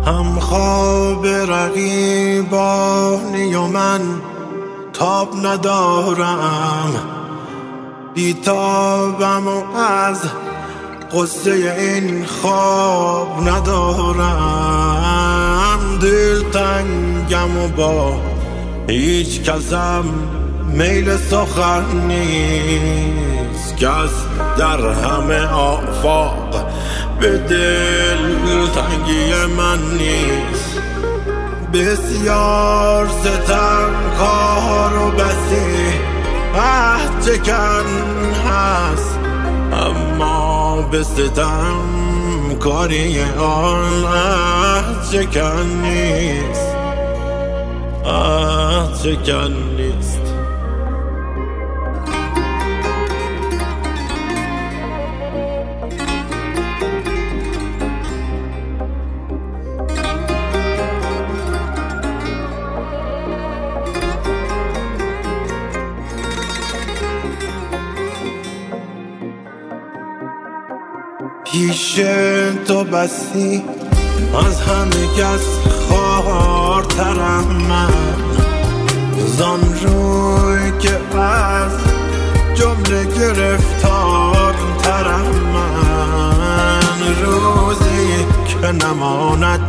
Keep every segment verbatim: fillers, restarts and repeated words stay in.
هم خواب رقیبانی و من تاب ندارم، بیتابم و از قصه این خواب ندارم. دل تنگم و با هیچ کسم میل سخن نیست، کس در همه آفاق به دل تنگی من نیست. بسیار ستم کار و بسی عهد چکن هست، اما به ستم کاری آن عهد چکن نیست، عهد چکن نیست. پیش تو بسی از همه کس خوارترم من، زان روی که از جمله گرفتارترم من. روزی که نماند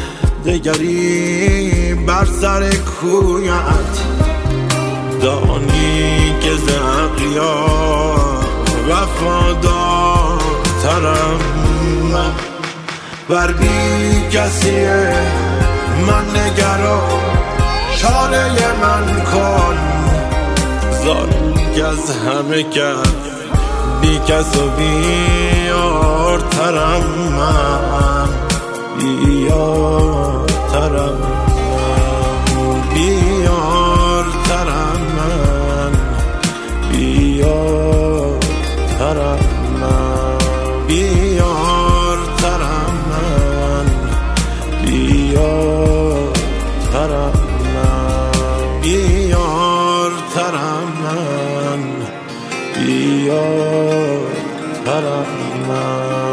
دگری بر سر کویت، دانی که ز اغیار وفادار ترم من. بر بی کسی من نگرا، چاره من کن، زان که از همه کس بی کس و بیار ترم من، بیار ترم من، بیار ترم من، بیار ترم من، بیار ترم من، بیار ترم من، بیار ترم من، بیار ترم من.